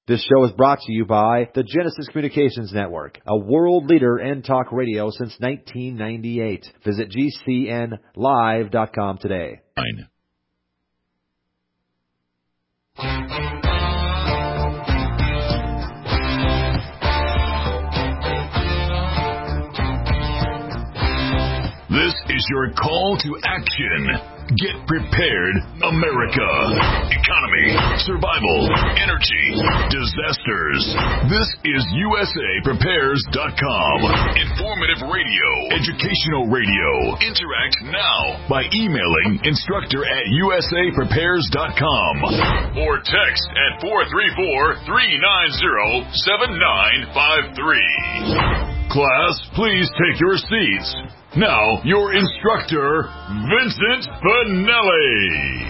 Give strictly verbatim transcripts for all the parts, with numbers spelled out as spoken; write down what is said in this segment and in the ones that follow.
This show is brought to you by the Genesis Communications Network, a world leader in talk radio since nineteen ninety-eight. Visit G C N live dot com today. Fine. This is your call to action. Get prepared, America. Economy, survival, energy, disasters. This is U S A Prepares dot com. Informative radio, educational radio. Interact now by emailing instructor at U S A Prepares dot com or text at four three four, three nine zero, seven nine five three. Class, please take your seats. Now, your instructor, Vincent Finelli.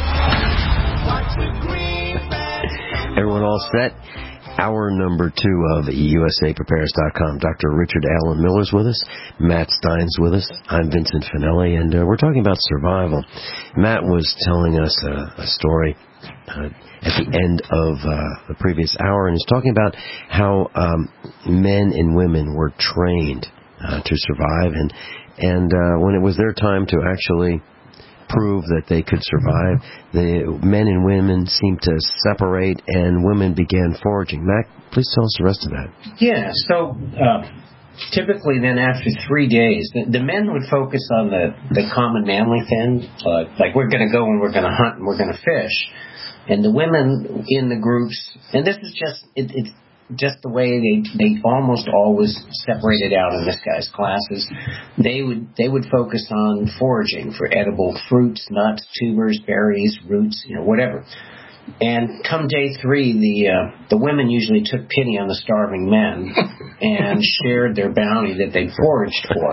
Everyone all set? Hour number two of U S A Prepares dot com. Doctor Richard Allen Miller's with us. Matt Stein's with us. I'm Vincent Finelli, and uh, we're talking about survival. Matt was telling us a, a story uh, at the end of uh, the previous hour, and he's talking about how um, men and women were trained Uh, to survive, and and uh, when it was their time to actually prove that they could survive, the men and women seemed to separate, and women began foraging. Mac, please tell us the rest of that. Yeah, so uh, typically then after three days, the, the men would focus on the, the common manly thing, uh, like we're going to go and we're going to hunt and we're going to fish, and the women in the groups, and this is just, it, it's just the way they they almost always separated out in this guy's classes. They would they would focus on foraging for edible fruits, nuts, tubers, berries, roots, you know, whatever. And come day three, the uh, the women usually took pity on the starving men and shared their bounty that they'd foraged for.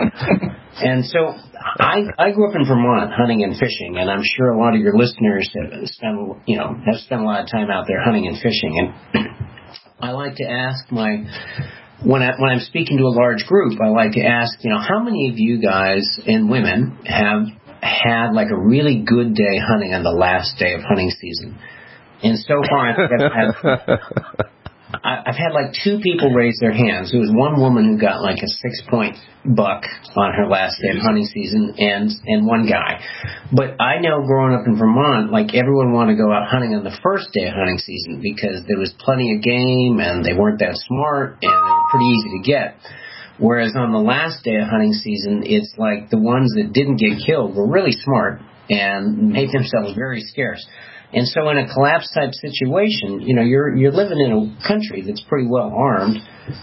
And so I I grew up in Vermont hunting and fishing, and I'm sure a lot of your listeners have spent you know have spent a lot of time out there hunting and fishing. And I like to ask my, when, I, when I'm speaking to a large group, I like to ask, you know, how many of you guys and women have had like a really good day hunting on the last day of hunting season? And so far, I think I've had, I've had like two people raise their hands. There was one woman who got like a six-point buck on her last day of hunting season, and and one guy. But I know growing up in Vermont, like everyone wanted to go out hunting on the first day of hunting season because there was plenty of game and they weren't that smart and they were pretty easy to get. Whereas on the last day of hunting season, it's like the ones that didn't get killed were really smart and made themselves very scarce. And so in a collapse-type situation, you know, you're you're living in a country that's pretty well armed,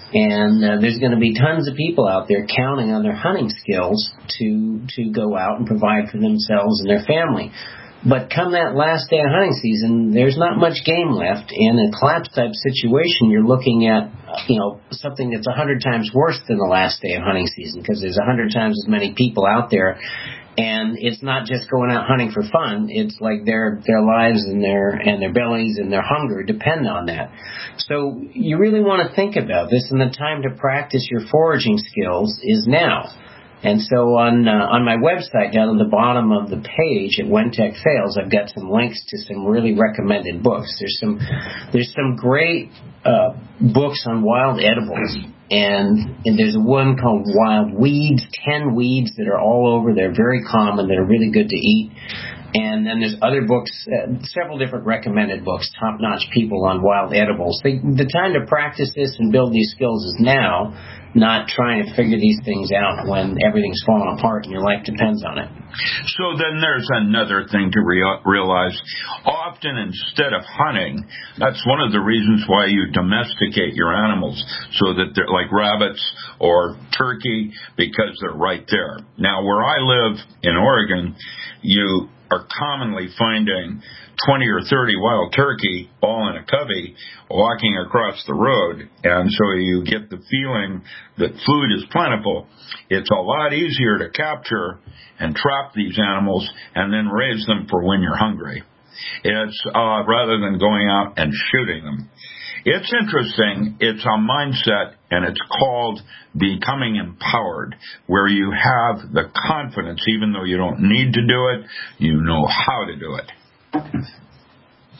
and uh, there's going to be tons of people out there counting on their hunting skills to to go out and provide for themselves and their family. But come that last day of hunting season, there's not much game left. In a collapse-type situation, you're looking at, you know, something that's a hundred times worse than the last day of hunting season because there's a hundred times as many people out there. And it's not just going out hunting for fun. It's like their their lives and their and their bellies and their hunger depend on that. So you really want to think about this, and the time to practice your foraging skills is now. And so on uh, on my website, down at the bottom of the page at When Tech Fails, I've got some links to some really recommended books. There's some there's some great uh, books on wild edibles. And, and there's one called Wild Weeds, ten weeds that are all over. They're very common. They're really good to eat. And then there's other books, uh, several different recommended books, top-notch people on wild edibles. They, the time to practice this and build these skills is now, not trying to figure these things out when everything's falling apart and your life depends on it. So then there's another thing to rea- realize. Often instead of hunting, that's one of the reasons why you domesticate your animals, so that they're like rabbits or turkey, because they're right there. Now, where I live in Oregon, you are commonly finding twenty or thirty wild turkey all in a covey walking across the road, and so you get the feeling that food is plentiful. It's a lot easier to capture and trap these animals and then raise them for when you're hungry. It's uh, rather than going out and shooting them. It's interesting. It's a mindset, and it's called becoming empowered, where you have the confidence, even though you don't need to do it, you know how to do it.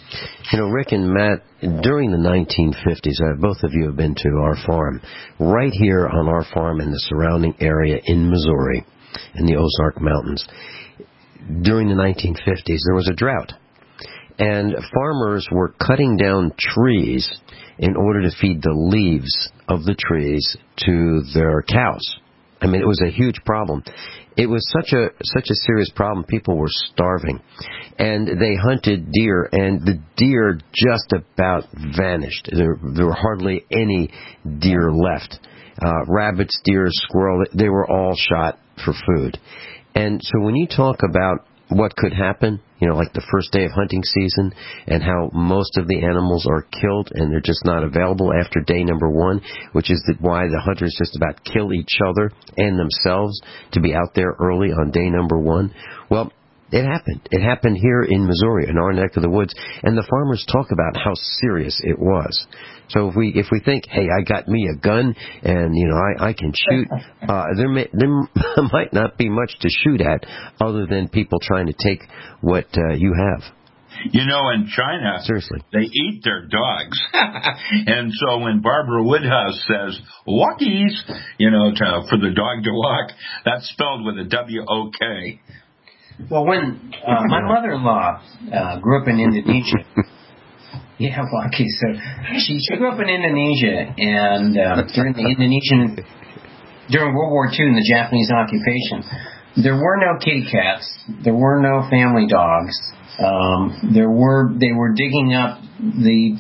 You know, Rick and Matt, during the nineteen fifties, uh, both of you have been to our farm. Right here on our farm in the surrounding area in Missouri, in the Ozark Mountains, during the nineteen fifties, there was a drought. And farmers were cutting down trees in order to feed the leaves of the trees to their cows. I mean, it was a huge problem. It was such a such a serious problem. People were starving, and they hunted deer, and the deer just about vanished. There, there were hardly any deer left. Uh, rabbits, deer, squirrel, they were all shot for food. And so when you talk about what could happen, you know, like the first day of hunting season, and how most of the animals are killed and they're just not available after day number one, which is the, why the hunters just about kill each other and themselves to be out there early on day number one. Well, it happened. It happened here in Missouri, in our neck of the woods, and the farmers talk about how serious it was. So if we if we think, hey, I got me a gun and you know I, I can shoot, uh, there may, there might not be much to shoot at other than people trying to take what uh, you have. You know, in China, seriously, they eat their dogs. And so when Barbara Woodhouse says, walkies, you know, to, for the dog to walk, that's spelled with a W O K. Well, when uh, my mother-in-law uh, grew up in Indonesia, yeah, walkies. So she, she grew up in Indonesia, and uh, during the Indonesian, during World War Two and the Japanese occupation, there were no kitty cats, there were no family dogs. Um, there were they were digging up the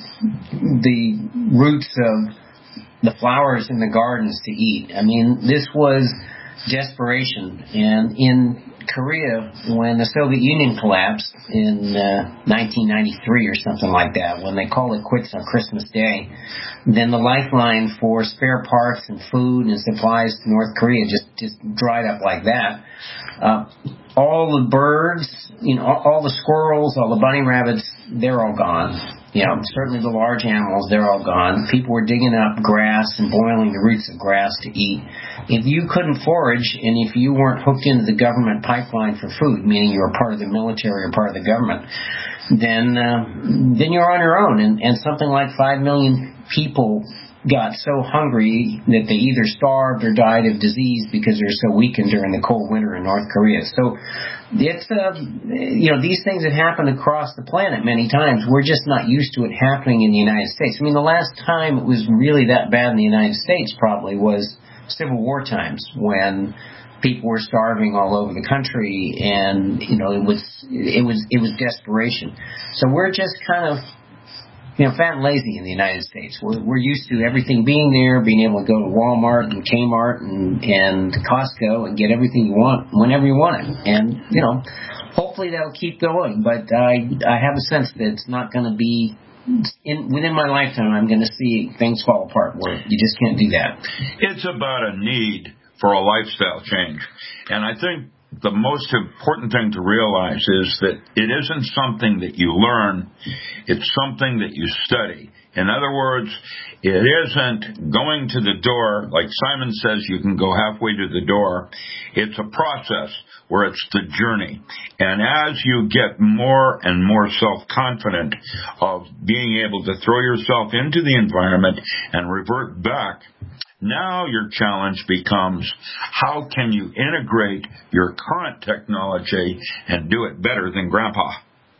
the roots of the flowers in the gardens to eat. I mean, this was desperation. And in Korea, when the Soviet Union collapsed in uh, nineteen ninety-three or something like that, when they called it quits on Christmas Day, then the lifeline for spare parts and food and supplies to North Korea just, just dried up like that. Uh, all the birds, you know, all, all the squirrels, all the bunny rabbits, they're all gone. You know, certainly the large animals, they're all gone. People were digging up grass and boiling the roots of grass to eat. If you couldn't forage, and if you weren't hooked into the government pipeline for food, meaning you were part of the military or part of the government, then uh, then you're on your own. And, and something like five million people got so hungry that they either starved or died of disease because they're so weakened during the cold winter in North Korea. So it's, uh, you know, these things have happened across the planet many times. We're just not used to it happening in the United States. I mean, the last time it was really that bad in the United States probably was Civil War times, when people were starving all over the country, and, you know, it was, it was, it was desperation. So we're just kind of, you know, fat and lazy in the United States. We're, we're used to everything being there, being able to go to Walmart and Kmart and, and Costco and get everything you want whenever you want it. And, you know, hopefully that'll keep going. But I, I have a sense that it's not going to be, in, within my lifetime, I'm going to see things fall apart where you just can't do that. It's about a need for a lifestyle change. And I think the most important thing to realize is that it isn't something that you learn, it's something that you study. In other words, it isn't going to the door, like Simon says, you can go halfway to the door. It's a process where it's the journey. And as you get more and more self-confident of being able to throw yourself into the environment and revert back, now your challenge becomes, how can you integrate your current technology and do it better than Grandpa?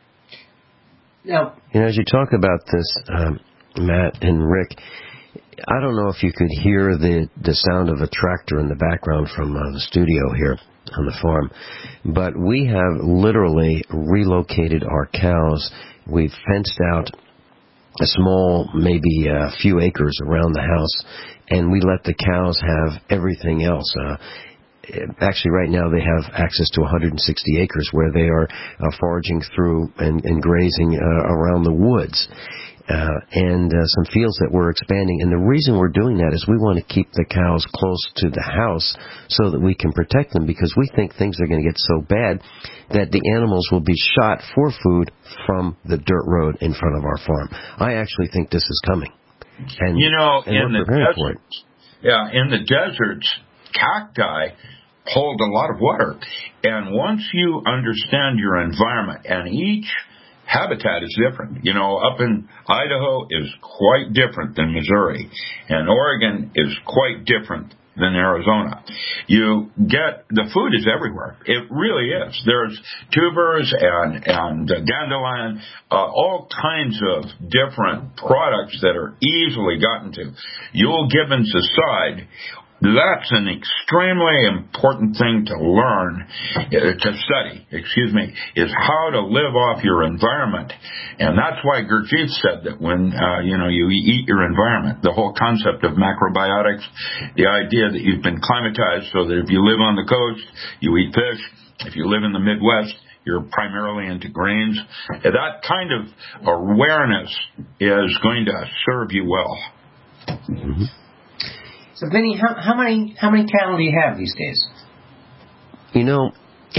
Now, you know, as you talk about this, um, Matt and Rick, I don't know if you could hear the, the sound of a tractor in the background from uh, the studio here on the farm, but we have literally relocated our cows. We've fenced out a small, maybe a few acres around the house, and we let the cows have everything else. Uh, actually, right now they have access to one hundred sixty acres where they are uh, foraging through and, and grazing uh, around the woods. Uh, and uh, some fields that we're expanding. And the reason we're doing that is we want to keep the cows close to the house so that we can protect them, because we think things are going to get so bad that the animals will be shot for food from the dirt road in front of our farm. I actually think this is coming. And, you know, and in we're the preparing for it. deserts, yeah, in the deserts, cacti hold a lot of water. And once you understand your environment, and each habitat is different. You know, up in Idaho is quite different than Missouri, and Oregon is quite different than Arizona. You get, the food is everywhere. It really is. There's tubers and, and uh, dandelion, uh, all kinds of different products that are easily gotten to. Euell Gibbons aside, that's an extremely important thing to learn, uh, to study, excuse me, is how to live off your environment. And that's why Gurdjieff said that when, uh, you know, you eat your environment, the whole concept of macrobiotics, the idea that you've been climatized so that if you live on the coast, you eat fish. If you live in the Midwest, you're primarily into grains. That kind of awareness is going to serve you well. Mm-hmm. So, Vinny, how, how many how many cattle do you have these days? You know,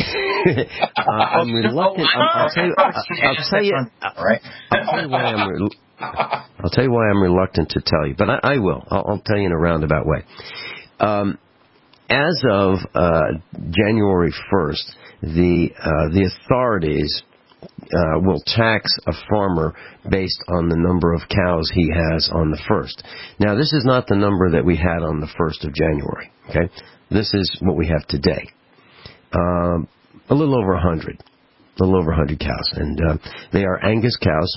uh, I'm reluctant. I'll, I'll tell you. I'll, I'll tell you. I'll tell you why I'm. Re- I'll tell you why I'm reluctant to tell you, but I, I will. I'll, I'll tell you in a roundabout way. Um, as of uh, January first, the uh, the authorities Uh, will tax a farmer based on the number of cows he has on the first. Now, this is not the number that we had on the first of January, okay? This is what we have today. Um, a little over one hundred. A little over one hundred cows. And uh, they are Angus cows,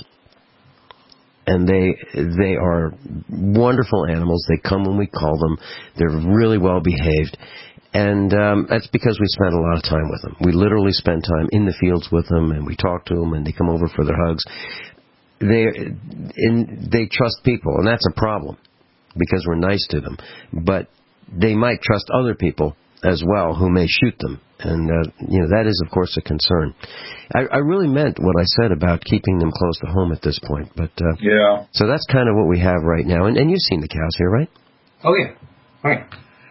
and they they are wonderful animals. They come when we call them. They're really well behaved. And um, that's because we spend a lot of time with them. We literally spend time in the fields with them, and we talk to them, and they come over for their hugs. They in, they trust people, and that's a problem because we're nice to them. But they might trust other people as well who may shoot them, and uh, you know that is, of course, a concern. I, I really meant what I said about keeping them close to home at this point. But uh, yeah, so that's kind of what we have right now. And, and you've seen the cows here, right? Oh yeah, all right.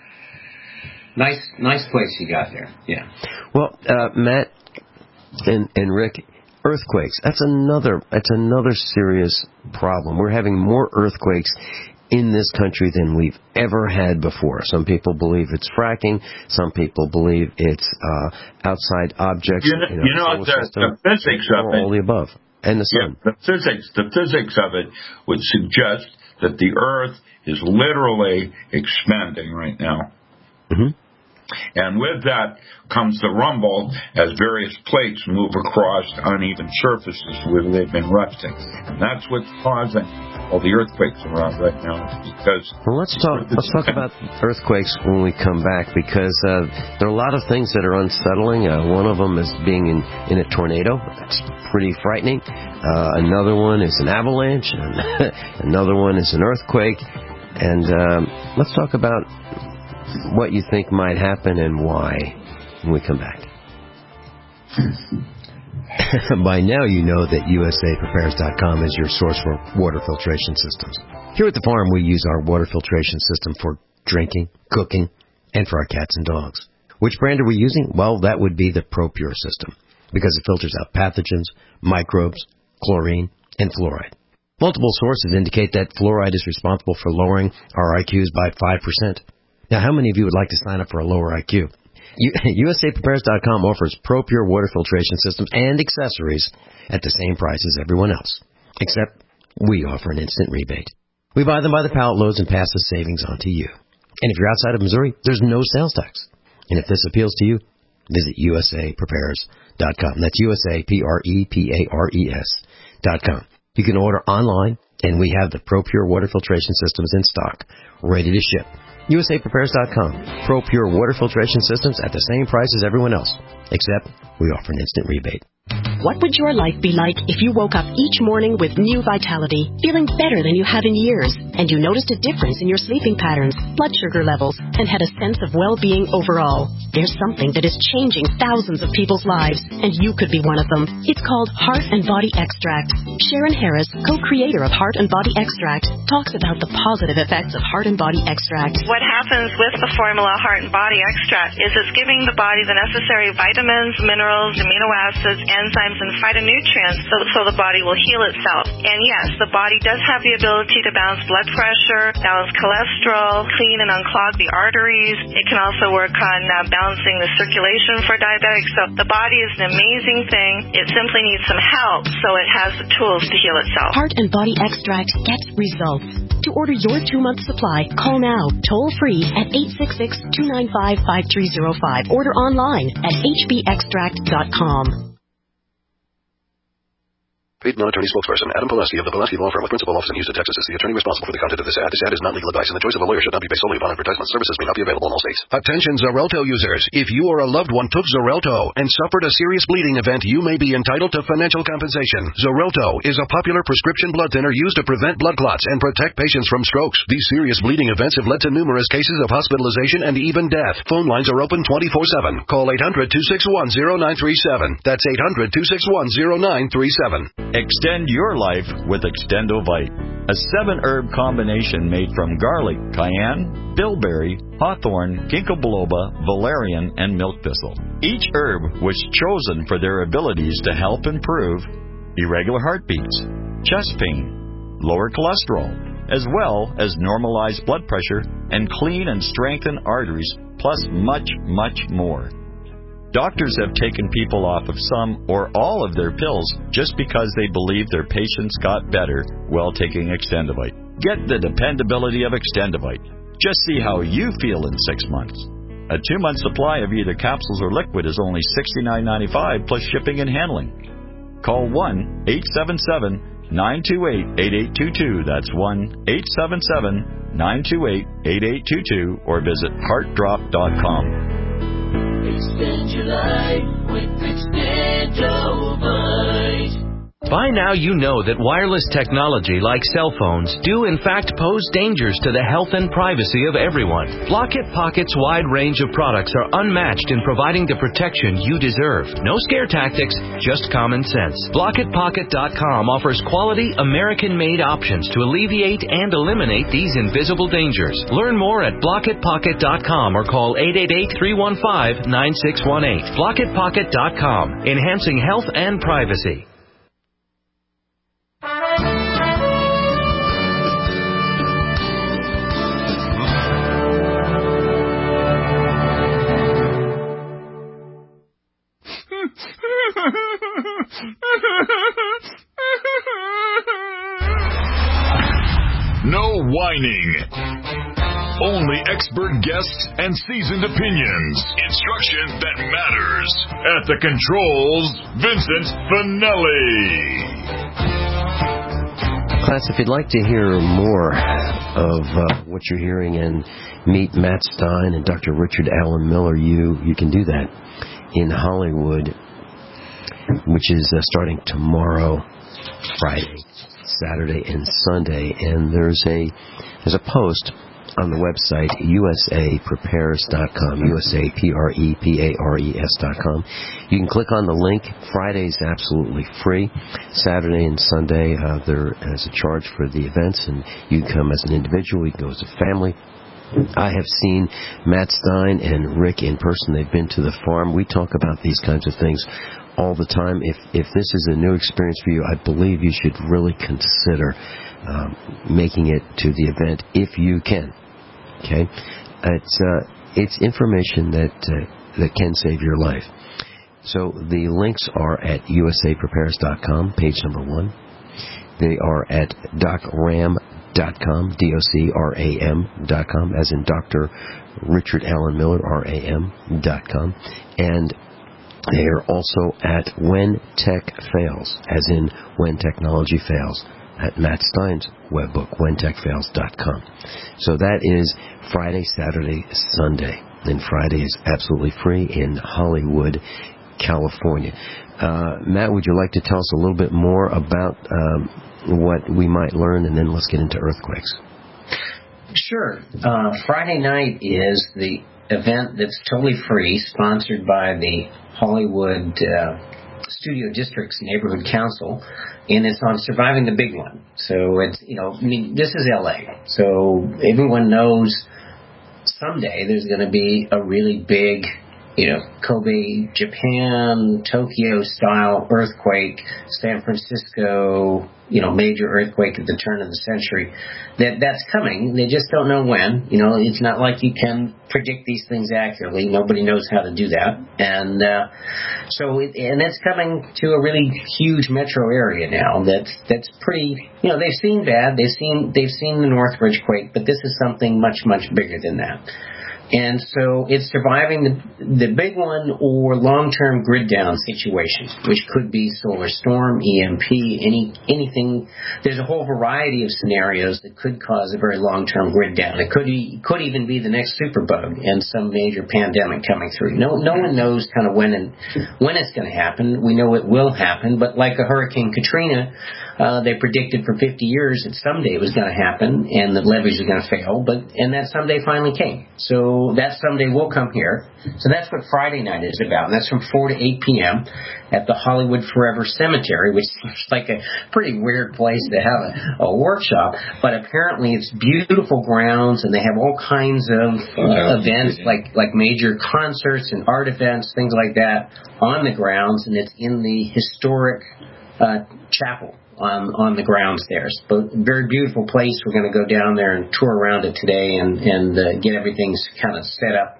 Nice, nice place you got there. Yeah. Well, uh, Matt and, and Rick, earthquakes. That's another. That's another serious problem. We're having more earthquakes in this country than we've ever had before. Some people believe it's fracking. Some people believe it's uh, outside objects. You know, you know, you know the, system, the physics of it. All the above, and the sun. Yeah, the physics. The physics of it would suggest that the Earth is literally expanding right now. Mm-hmm. And with that comes the rumble as various plates move across uneven surfaces where they've been resting. And that's what's causing all the earthquakes around right now. Because well, let's talk. Let's talk about earthquakes when we come back, because uh, there are a lot of things that are unsettling. Uh, one of them is being in, in a tornado. That's pretty frightening. Uh, another one is an avalanche. And another one is an earthquake. And um, let's talk about what you think might happen and why when we come back. By now you know that U S A Prepares dot com is your source for water filtration systems. Here at the farm we use our water filtration system for drinking, cooking, and for our cats and dogs. Which brand are we using? Well, that would be the ProPure system, because it filters out pathogens, microbes, chlorine, and fluoride. Multiple sources indicate that fluoride is responsible for lowering our I Qs by five percent. Now, how many of you would like to sign up for a lower I Q? U S A Prepares dot com offers ProPure water filtration systems and accessories at the same price as everyone else, except we offer an instant rebate. We buy them by the pallet loads and pass the savings on to you. And if you're outside of Missouri, there's no sales tax. And if this appeals to you, visit U S A Prepares dot com. That's U S A P R E P A R E S dot com. You can order online, and we have the ProPure water filtration systems in stock, ready to ship. U S A Prepares dot com. ProPure water filtration systems at the same price as everyone else, except we offer an instant rebate. What would your life be like if you woke up each morning with new vitality, feeling better than you have in years, and you noticed a difference in your sleeping patterns, blood sugar levels, and had a sense of well-being overall? There's something that is changing thousands of people's lives, and you could be one of them. It's called Heart and Body Extract. Sharon Harris, co-creator of Heart and Body Extract, talks about the positive effects of Heart and Body Extract. What happens with the formula Heart and Body Extract is it's giving the body the necessary vitamins, minerals, amino acids, enzymes, enzymes and phytonutrients so, so the body will heal itself. And yes, the body does have the ability to balance blood pressure, balance cholesterol, clean and unclog the arteries. It can also work on uh, balancing the circulation for diabetics. So the body is an amazing thing. It simply needs some help so it has the tools to heal itself. Heart and Body Extract gets results. To order your two-month supply, call now, toll-free at eight six six, two nine five, five three zero five. Order online at h b extract dot com. Paid non-attorney spokesperson Adam Pulaski of the Pulaski Law Firm with principal office in Houston, Texas is the attorney responsible for the content of this ad. This ad is not legal advice, and the choice of a lawyer should not be based solely upon advertisement. Services may not be available in all states. Attention Xarelto users. If you or a loved one took Xarelto and suffered a serious bleeding event, you may be entitled to financial compensation. Xarelto is a popular prescription blood thinner used to prevent blood clots and protect patients from strokes. These serious bleeding events have led to numerous cases of hospitalization and even death. Phone lines are open twenty-four seven. Call eight hundred, two six one, zero nine three seven. That's eight hundred, two six one, zero nine three seven. Extend your life with Extendovite, a seven-herb combination made from garlic, cayenne, bilberry, hawthorn, ginkgo biloba, valerian, and milk thistle. Each herb was chosen for their abilities to help improve irregular heartbeats, chest pain, lower cholesterol, as well as normalize blood pressure and clean and strengthen arteries, plus much, much more. Doctors have taken people off of some or all of their pills just because they believe their patients got better while taking Extendovite. Get the dependability of Extendovite. Just see how you feel in six months. A two-month supply of either capsules or liquid is only sixty-nine ninety-five plus shipping and handling. Call one eight seven seven, nine two eight, eight eight two two. That's one eight seven seven, nine two eight, eight eight two two or visit heart drop dot com. Extend your life with Extendovite. By now you know that wireless technology like cell phones do in fact pose dangers to the health and privacy of everyone. Blockit Pocket's wide range of products are unmatched in providing the protection you deserve. No scare tactics, just common sense. Blockit Pocket dot com offers quality American-made options to alleviate and eliminate these invisible dangers. Learn more at Blockit Pocket dot com or call eight eight eight, three one five, nine six one eight. Blockit Pocket dot com, enhancing health and privacy. No whining. Only expert guests and seasoned opinions. Instruction that matters. At the controls, Vincent Finelli. Class, if you'd like to hear more of uh, what you're hearing and meet Matt Stein and Doctor Richard Allen Miller, you, you can do that in Hollywood, which is uh, starting tomorrow, Friday, Saturday, and Sunday. And there's a there's a post on the website, U S A prepares dot com, U S A P R E P A R E S dot com. You can click on the link. Friday's absolutely free. Saturday and Sunday, uh, there is a charge for the events, and you can come as an individual, you can go as a family. I have seen Matt Stein and Rick in person. They've been to the farm. We talk about these kinds of things all the time. If if this is a new experience for you, I believe you should really consider um, making it to the event if you can. Okay, it's uh, it's information that uh, that can save your life. So the links are at U S A prepares dot com, page number one. They are at doc ram dot com, D O C R A M dot com, as in Doctor Richard Allen Miller, R A M dot com, and they are also at When Tech Fails, as in When Technology Fails, at Matt Stein's webbook, when tech fails dot com. So that is Friday, Saturday, Sunday, and Friday is absolutely free in Hollywood, California. Uh, Matt, would you like to tell us a little bit more about um, what we might learn, and then let's get into earthquakes? Sure. Uh, Friday night is the event that's totally free, sponsored by the Hollywood uh, Studio District's Neighborhood Council, and it's on surviving the big one. So it's, you know, I mean, this is L A, so everyone knows someday there's going to be a really big you know, Kobe, Japan, Tokyo-style earthquake, San Francisco, you know, major earthquake at the turn of the century. That that's coming. They just don't know when. You know, it's not like you can predict these things accurately. Nobody knows how to do that. And uh, so, it, and it's coming to a really huge metro area now. That's that's pretty. You know, they've seen bad. They've seen they've seen the Northridge quake, but this is something much much bigger than that. And so it's surviving the, the big one or long-term grid down situations, which could be solar storm, E M P, any anything. There's a whole variety of scenarios that could cause a very long-term grid down. It could e- could even be the next superbug and some major pandemic coming through. No no one knows kind of when and when it's going to happen. We know it will happen, but like a Hurricane Katrina, uh, they predicted for fifty years that someday it was going to happen and the levees are going to fail, but and that someday finally came. So that someday will come here. So that's what Friday night is about. And that's from four to eight p.m. at the Hollywood Forever Cemetery, which is like a pretty weird place to have a, a workshop. But apparently it's beautiful grounds, and they have all kinds of uh, events, like, like major concerts and art events, things like that, on the grounds. And it's in the historic uh, chapel on on the grounds there. So very beautiful place. We're going to go down there and tour around it today and, and uh, get everything kind of set up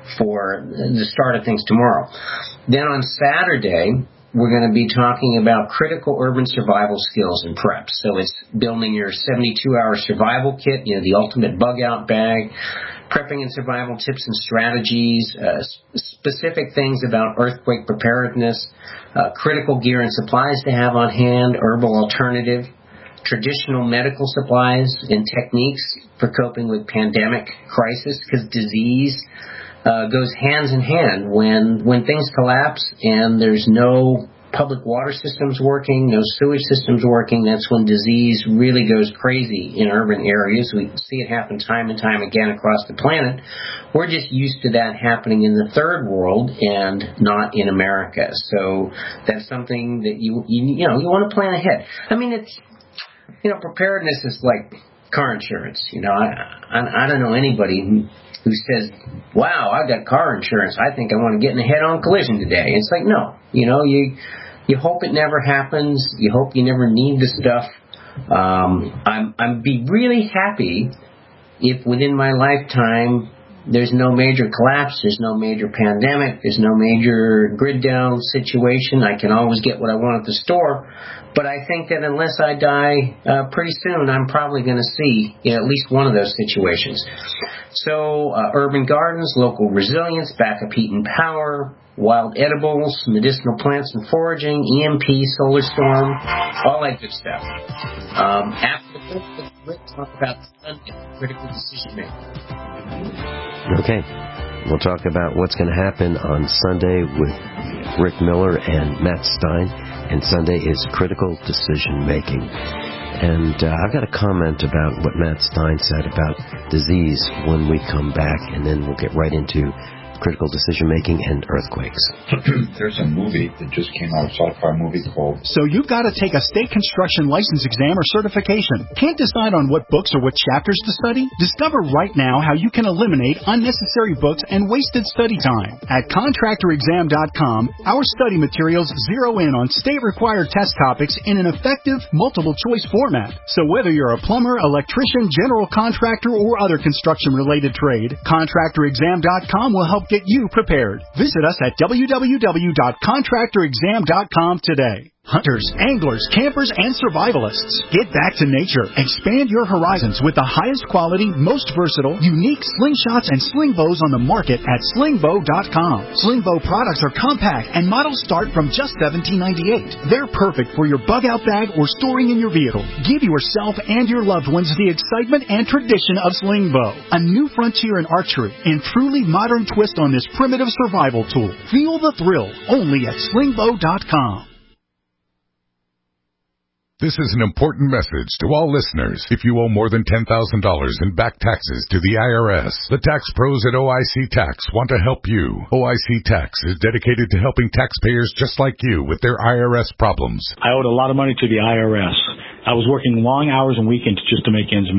for the start of things tomorrow. Then on Saturday, we're going to be talking about critical urban survival skills and prep. So it's building your seventy-two hour survival kit, you know, the ultimate bug-out bag, prepping and survival tips and strategies, uh, specific things about earthquake preparedness, uh, critical gear and supplies to have on hand, herbal alternative, traditional medical supplies and techniques for coping with pandemic crisis, because disease uh, goes hands in hand. When when things collapse and there's no public water systems working, no sewage systems working, that's when disease really goes crazy in urban areas. We see it happen time and time again across the planet. We're just used to that happening in the third world and not in America. So that's something that you you, you know you want to plan ahead. I mean, it's you know preparedness is like car insurance. You know, I I, I don't know anybody who, who says, "Wow, I got car insurance. I think I want to get in a head-on collision today." It's like, no, you know, you. You hope it never happens. You hope you never need the stuff. Um, I'm I'd be really happy if within my lifetime there's no major collapse, there's no major pandemic, there's no major grid down situation. I can always get what I want at the store. But I think that unless I die uh, pretty soon, I'm probably going to see you know, at least one of those situations. So uh, urban gardens, local resilience, backup heat and power, wild edibles, medicinal plants and foraging, E M P, solar storm, all that good stuff. Um, after the book, we'll talk about Sunday, critical decision making. Okay. We'll talk about what's going to happen on Sunday with Rick Miller and Matt Stein. And Sunday is critical decision making. And uh, I've got a comment about what Matt Stein said about disease when we come back, and then we'll get right into critical decision-making and earthquakes. There's a movie that just came out, a sci-fi movie called... So you've got to take a state construction license exam or certification. Can't decide on what books or what chapters to study? Discover right now how you can eliminate unnecessary books and wasted study time. At contractor exam dot com, our study materials zero in on state-required test topics in an effective, multiple-choice format. So whether you're a plumber, electrician, general contractor, or other construction-related trade, contractor exam dot com will help get you prepared. Visit us at w w w dot contractor exam dot com today. Hunters, anglers, campers, and survivalists. Get back to nature. Expand your horizons with the highest quality, most versatile, unique slingshots and sling bows on the market at sling bow dot com. Sling bow products are compact and models start from just seventeen ninety-eight. They're perfect for your bug-out bag or storing in your vehicle. Give yourself and your loved ones the excitement and tradition of sling bow. A new frontier in archery and truly modern twist on this primitive survival tool. Feel the thrill only at sling bow dot com. This is an important message to all listeners. If you owe more than ten thousand dollars in back taxes to the I R S, the tax pros at O I C Tax want to help you. O I C Tax is dedicated to helping taxpayers just like you with their I R S problems. I owed a lot of money to the I R S. I was working long hours and weekends just to make ends meet.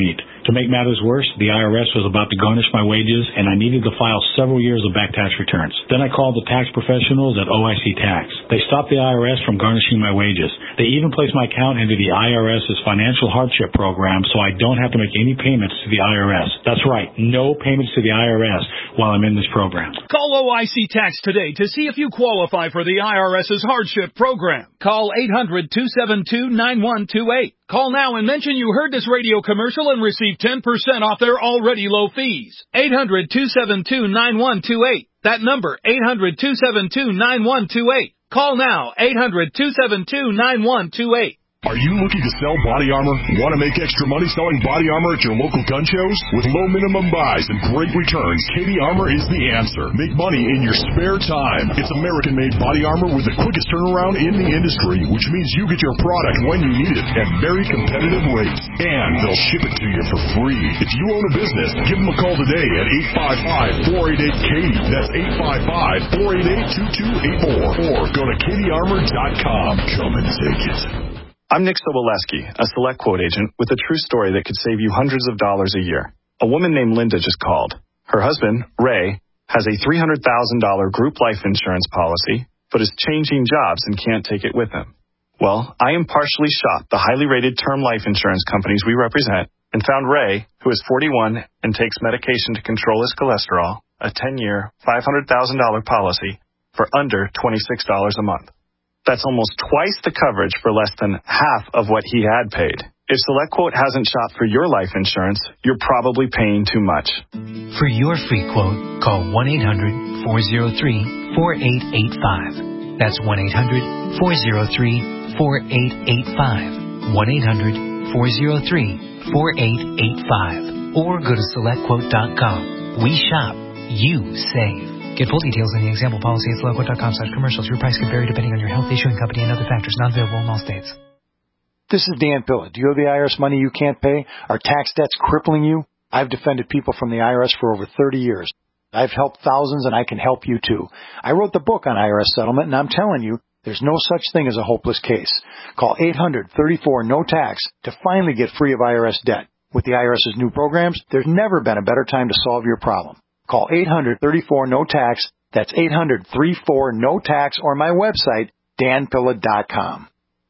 To make matters worse, the I R S was about to garnish my wages, and I needed to file several years of back tax returns. Then I called the tax professionals at O I C Tax. They stopped the I R S from garnishing my wages. They even placed my account into the I R S's financial hardship program, so I don't have to make any payments to the I R S. That's right, no payments to the I R S while I'm in this program. Call O I C Tax today to see if you qualify for the I R S's hardship program. Call eight hundred, two seven two, nine one two eight. Call now and mention you heard this radio commercial and receive ten percent off their already low fees. eight hundred, two seven two, nine one two eight. That number, eight hundred, two seven two, nine one two eight. Call now, eight hundred, two seven two, nine one two eight. Are you looking to sell body armor? Want to make extra money selling body armor at your local gun shows? With low minimum buys and great returns, Katie Armor is the answer. Make money in your spare time. It's American-made body armor with the quickest turnaround in the industry, which means you get your product when you need it at very competitive rates. And they'll ship it to you for free. If you own a business, give them a call today at eight five five, four eight eight, Katie. That's eight five five, four eight eight, two two eight four. Or go to katie armor dot com. Come and take it. I'm Nick Soboleski, a Select Quote agent with a true story that could save you hundreds of dollars a year. A woman named Linda just called. Her husband, Ray, has a three hundred thousand dollars group life insurance policy, but is changing jobs and can't take it with him. Well, I impartially shopped the highly rated term life insurance companies we represent and found Ray, who is forty-one and takes medication to control his cholesterol, a ten-year, five hundred thousand dollars policy for under twenty-six dollars a month. That's almost twice the coverage for less than half of what he had paid. If SelectQuote hasn't shopped for your life insurance, you're probably paying too much. For your free quote, call one eight hundred, four oh three, four eight eight five. That's one eight hundred, four oh three, four eight eight five. one eight hundred, four oh three, four eight eight five. Or go to select quote dot com. We shop. You save. Get full details in the example policy at select quote dot com slash commercials. Your price can vary depending on your health, issuing company, and other factors. Not available in all states. This is Dan Pilla. Do you owe the I R S money you can't pay? Are tax debts crippling you? I've defended people from the I R S for over thirty years. I've helped thousands, and I can help you too. I wrote the book on I R S settlement, and I'm telling you, there's no such thing as a hopeless case. Call eight hundred, thirty-four, no tax to finally get free of I R S debt. With the IRS's new programs, there's never been a better time to solve your problem. Call eight hundred, thirty-four, no tax. That's eight hundred, thirty-four, no tax, or my website, dan pilla dot com.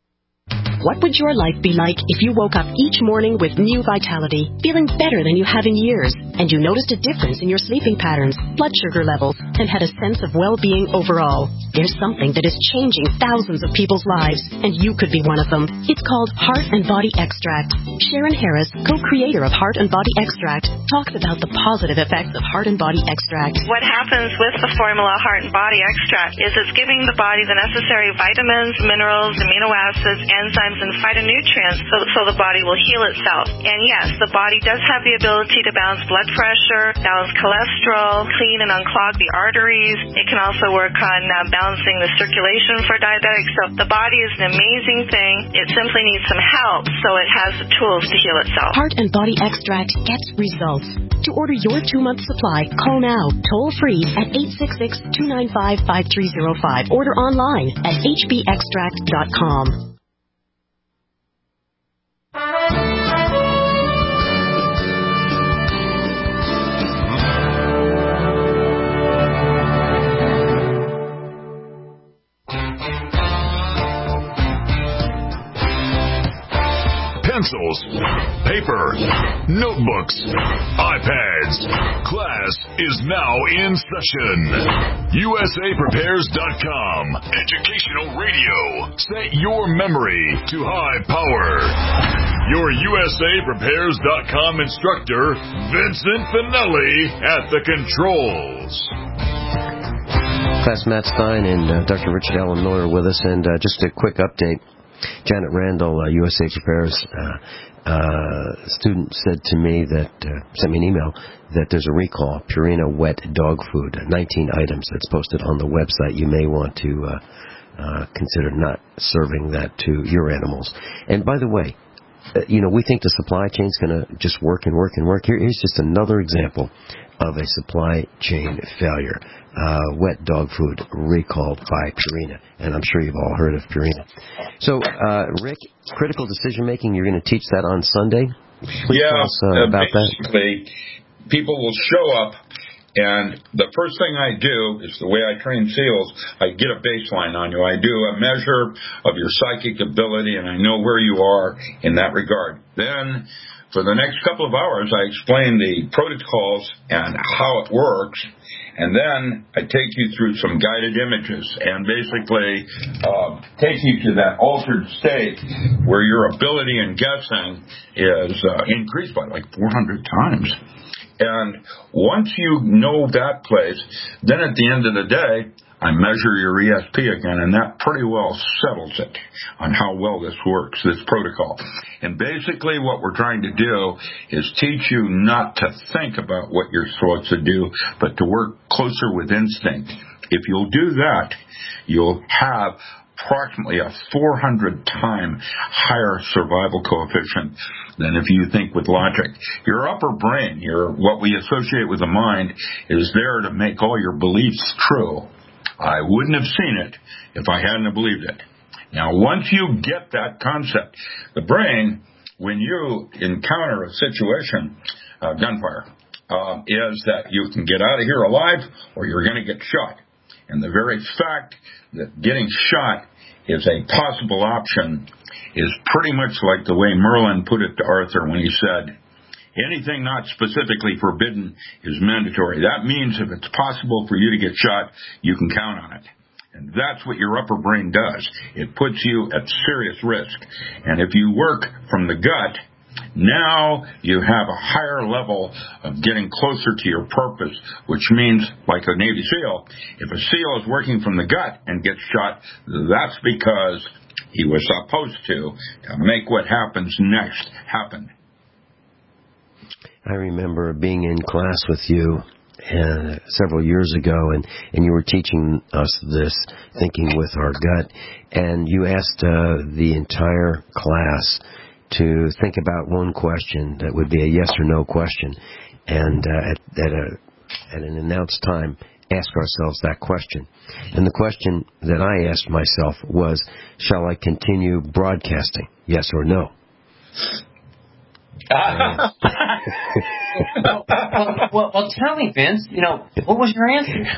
What would your life be like if you woke up each morning with new vitality, feeling better than you have in years, and you noticed a difference in your sleeping patterns, blood sugar levels, and had a sense of well-being overall? There's something that is changing thousands of people's lives, and you could be one of them. It's called Heart and Body Extract. Sharon Harris, co-creator of Heart and Body Extract, talks about the positive effects of Heart and Body Extract. What happens with the formula Heart and Body Extract is it's giving the body the necessary vitamins, minerals, amino acids, enzymes, and phytonutrients so, so the body will heal itself. And yes, the body does have the ability to balance blood pressure, balance cholesterol, clean and unclog the arteries. It can also work on uh, balancing the circulation for diabetics. So the body is an amazing thing. It simply needs some help so it has the tools to heal itself. Heart and Body Extract gets results. To order your two-month supply, call now, toll-free at eight six six, two nine five, five three zero five. Order online at h b extract dot com. Pencils, paper, notebooks, iPads. Class is now in session. U S A prepares dot com. Educational radio. Set your memory to high power. Your U S A prepares dot com instructor, Vincent Finelli, at the controls. Class Matt Stein and uh, Doctor Richard Allen Miller with us, and uh, just a quick update. Janet Randall, uh, U S A Prepares uh, uh, student, said to me that, uh, sent me an email, that there's a recall, Purina wet dog food, nineteen items that's posted on the website. You may want to uh, uh, consider not serving that to your animals. And by the way, uh, you know, we think the supply chain's going to just work and work and work. Here, here's just another example of a supply chain failure. Uh, wet dog food recalled by Purina. And I'm sure you've all heard of Purina. So, uh, Rick, critical decision making, you're going to teach that on Sunday. Please yeah, tell us uh, about basically, that. People will show up, and the first thing I do is the way I train SEALs, I get a baseline on you. I do a measure of your psychic ability, and I know where you are in that regard. Then, for the next couple of hours, I explain the protocols and how it works, and then I take you through some guided images and basically uh, take you to that altered state where your ability in guessing is uh, increased by like four hundred times. And once you know that place, then at the end of the day, I measure your E S P again, and that pretty well settles it on how well this works, this protocol. And basically what we're trying to do is teach you not to think about what you're supposed to do, but to work closer with instinct. If you'll do that, you'll have approximately a four hundred time higher survival coefficient than if you think with logic. Your upper brain, your what we associate with the mind, is there to make all your beliefs true. I wouldn't have seen it if I hadn't believed it. Now, once you get that concept, the brain, when you encounter a situation, uh, gunfire, uh, is that you can get out of here alive or you're going to get shot. And the very fact that getting shot is a possible option is pretty much like the way Merlin put it to Arthur when he said, anything not specifically forbidden is mandatory. That means if it's possible for you to get shot, you can count on it. And that's what your upper brain does. It puts you at serious risk. And if you work from the gut, now you have a higher level of getting closer to your purpose, which means, like a Navy SEAL, if a SEAL is working from the gut and gets shot, that's because he was supposed to, to make what happens next happen. I remember being in class with you uh, several years ago, and, and you were teaching us this, thinking with our gut, and you asked uh, the entire class to think about one question that would be a yes or no question, and uh, at, at, a, at an announced time, ask ourselves that question. And the question that I asked myself was, shall I continue broadcasting, yes or no? Uh, well, well, well, tell me, Vince, you know, what was your answer?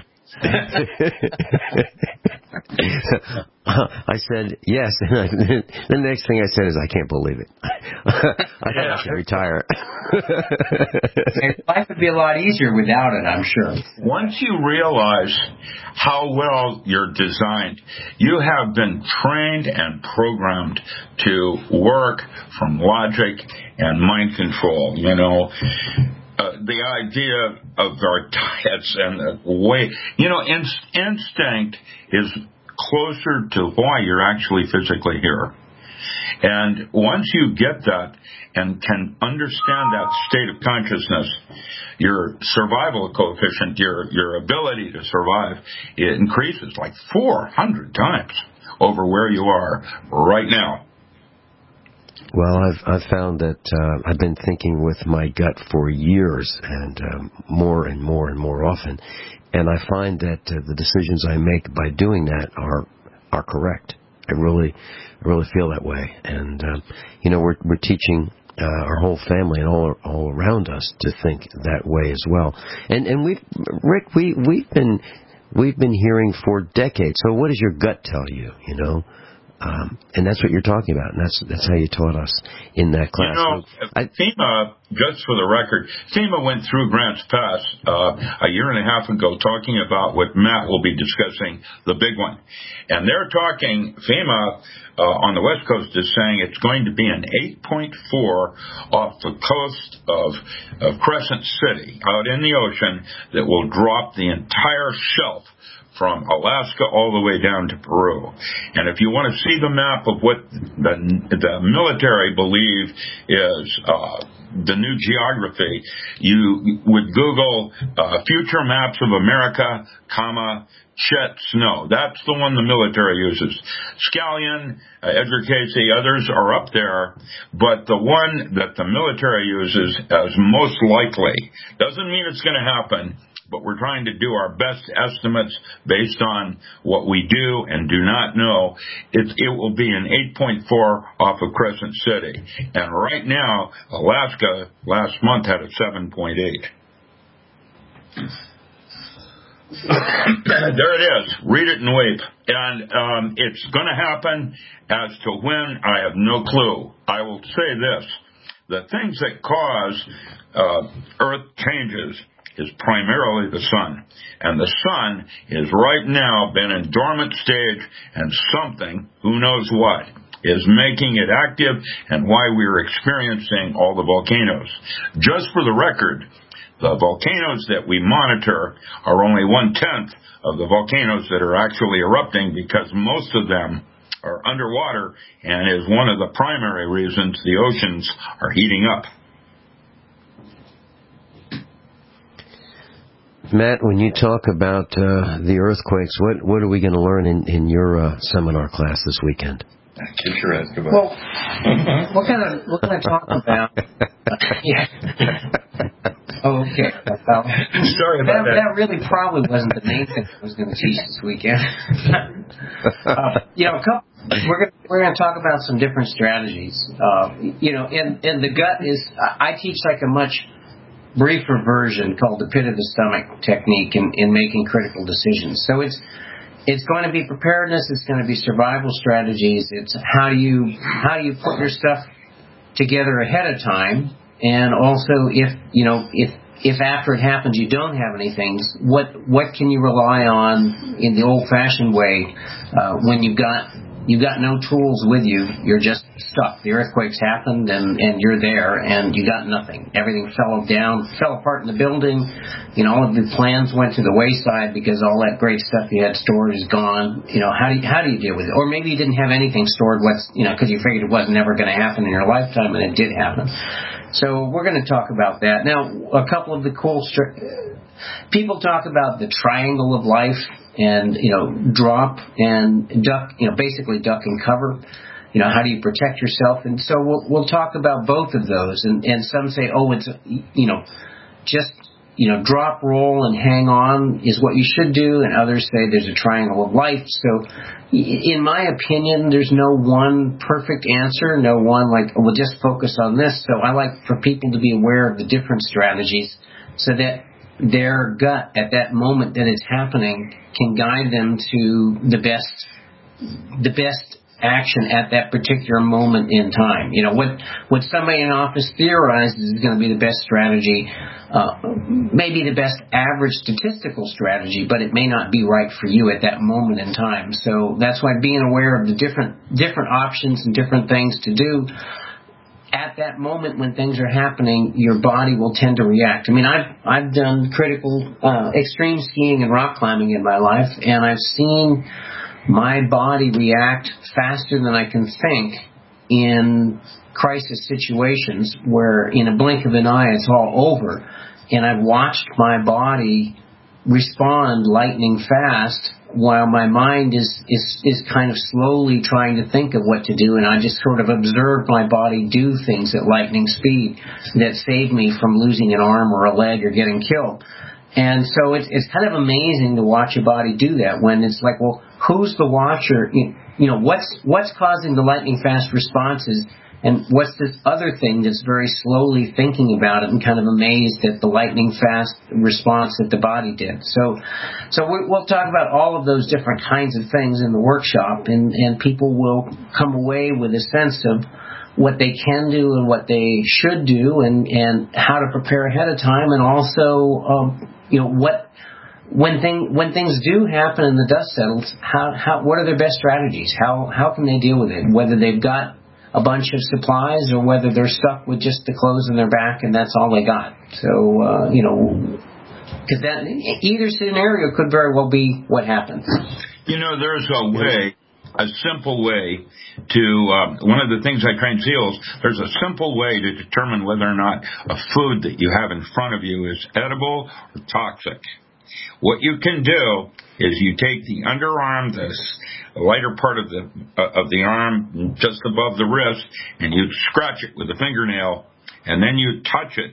I said yes, and I, the next thing I said is, I can't believe it. I thought I should retire. Life would be a lot easier without it, I'm sure. Once you realize how well you're designed, you have been trained and programmed to work from logic and mind control, you know. Uh, the idea of our diets and the way, you know, in, instinct is closer to why you're actually physically here. And once you get that and can understand that state of consciousness, your survival coefficient, your, your ability to survive, it increases like four hundred times over where you are right now. Well, I've I've found that uh, I've been thinking with my gut for years, and um, more and more and more often, and I find that uh, the decisions I make by doing that are are correct. I really I really feel that way, and uh, you know we're we're teaching uh, our whole family and all all around us to think that way as well. And and we Rick we we've been we've been hearing for decades. So what does your gut tell you? You know. Um, and that's what you're talking about, and that's that's how you taught us in that class. You know, so I, FEMA, just for the record, FEMA went through Grants Pass uh, a year and a half ago talking about what Matt will be discussing, the big one. And they're talking, FEMA uh, on the West Coast is saying it's going to be an eight point four off the coast of, of Crescent City, out in the ocean, that will drop the entire shelf from Alaska all the way down to Peru. And if you want to see the map of what the, the military believe is uh, the new geography, you would Google uh, future maps of America, comma, Chet Snow. That's the one the military uses. Scallion, uh, Edgar Casey, others are up there, but the one that the military uses as most likely, doesn't mean it's going to happen, but we're trying to do our best estimates based on what we do and do not know. It, it will be an eight point four off of Crescent City. And right now, Alaska last month had a seven point eight. There it is. Read it and weep. And um, it's going to happen. As to when, I have no clue. I will say this. The things that cause uh, Earth changes is primarily the sun. And the sun is right now been in dormant stage, and something, who knows what, is making it active, and why we're experiencing all the volcanoes. Just for the record, the volcanoes that we monitor are only one-tenth of the volcanoes that are actually erupting, because most of them are underwater, and is one of the primary reasons the oceans are heating up. Matt, when you talk about uh, the earthquakes, what what are we going to learn in, in your uh, seminar class this weekend? Keep your head. Goodbye. Well, we're going to we're going to talk about. Yeah. Oh, okay. Well, Sorry about that, that. that really probably wasn't the main thing I was going to teach this weekend. uh, you know, a couple, we're going we're going to talk about some different strategies. Uh, you know, and and the gut is. I teach like a much briefer version called the pit of the stomach technique in, in making critical decisions. So it's it's going to be preparedness. It's going to be survival strategies. It's how you how you put your stuff together ahead of time, and also if you know if if after it happens you don't have any things, what what can you rely on in the old-fashioned way uh, when you've got you've got no tools with you, you're just stuck. The earthquakes happened, and, and you're there, and you got nothing. Everything fell down, fell apart in the building. You know, all of the plans went to the wayside because all that great stuff you had stored is gone. You know, how do you, how do you deal with it? Or maybe you didn't have anything stored, what's you know, because you figured it wasn't never going to happen in your lifetime, and it did happen. So we're going to talk about that. Now, a couple of the cool str- people talk about the triangle of life. And, you know, drop and duck, you know, basically duck and cover. You know, how do you protect yourself? And so we'll we'll talk about both of those. And, and some say, oh, it's, you know, just, you know, drop, roll, and hang on is what you should do. And others say there's a triangle of life. So in my opinion, there's no one perfect answer, no one like, oh, we'll just focus on this. So I like for people to be aware of the different strategies so that their gut at that moment that it's happening can guide them to the best the best action at that particular moment in time. You know, what what somebody in office theorizes is going to be the best strategy, uh, maybe the best average statistical strategy, but it may not be right for you at that moment in time. So that's why being aware of the different different options and different things to do at that moment when things are happening, your body will tend to react. I mean, I've I've done critical uh, extreme skiing and rock climbing in my life, and I've seen my body react faster than I can think in crisis situations where in a blink of an eye it's all over. And I've watched my body respond lightning fast while my mind is, is, is kind of slowly trying to think of what to do, and I just sort of observed my body do things at lightning speed that saved me from losing an arm or a leg or getting killed. And so it's, it's kind of amazing to watch a body do that when it's like, well, who's the watcher? You, you know, what's what's causing the lightning fast responses? And what's this other thing that's very slowly thinking about it and kind of amazed at the lightning fast response that the body did? So so we'll talk about all of those different kinds of things in the workshop, and, and people will come away with a sense of what they can do and what they should do, and, and how to prepare ahead of time, and also, um, you know, what when thing when things do happen and the dust settles, how how what are their best strategies? How how can they deal with it? Whether they've got a bunch of supplies or whether they're stuck with just the clothes on their back and that's all they got. So, uh, you know, because that either scenario could very well be what happens. You know, there's a way, a simple way to, um, one of the things I train SEALs, there's a simple way to determine whether or not a food that you have in front of you is edible or toxic. What you can do is you take the underarm, the lighter part of the uh, of the arm, just above the wrist, and you scratch it with a fingernail, and then you touch it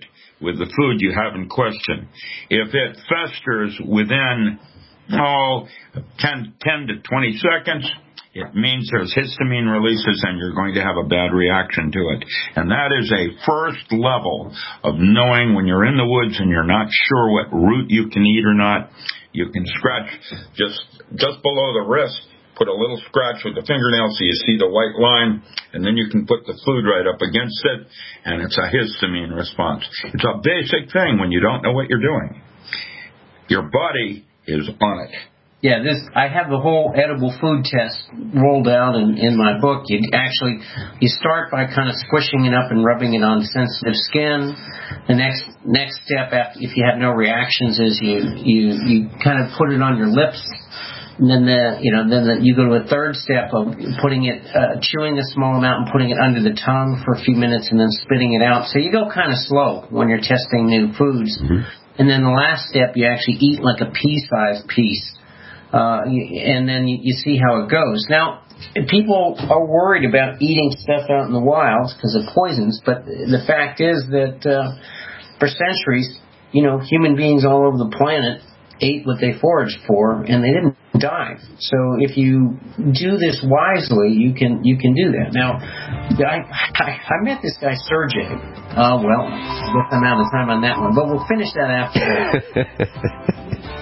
with the food you have in question. If it festers within, oh, ten, ten to twenty seconds, it means there's histamine releases and you're going to have a bad reaction to it. And that is a first level of knowing when you're in the woods and you're not sure what root you can eat or not. You can scratch just just below the wrist, put a little scratch with the fingernail so you see the white line, and then you can put the food right up against it, and it's a histamine response. It's a basic thing when you don't know what you're doing. Your body is on it. Yeah, this I have the whole edible food test rolled out in, in my book. You actually you start by kind of squishing it up and rubbing it on sensitive skin. The next next step, after, if you have no reactions, is you you you kind of put it on your lips. And then the you know then the, you go to a third step of putting it uh, chewing a small amount and putting it under the tongue for a few minutes and then spitting it out. So you go kind of slow when you're testing new foods. Mm-hmm. And then the last step, you actually eat like a pea-sized piece. Uh, and then you, you see how it goes. Now, people are worried about eating stuff out in the wilds because of poisons, but the fact is that uh, for centuries, you know, human beings all over the planet ate what they foraged for, and they didn't die. So if you do this wisely, you can you can do that. Now, I I, I met this guy Sergey. Oh, well, I guess I'm out of time on that one, but we'll finish that after.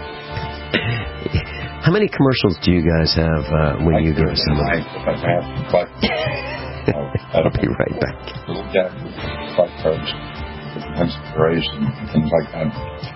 How many commercials do you guys have uh, when I you go to somebody? I'll be right back. Little jack, black cards, different berries and things like that.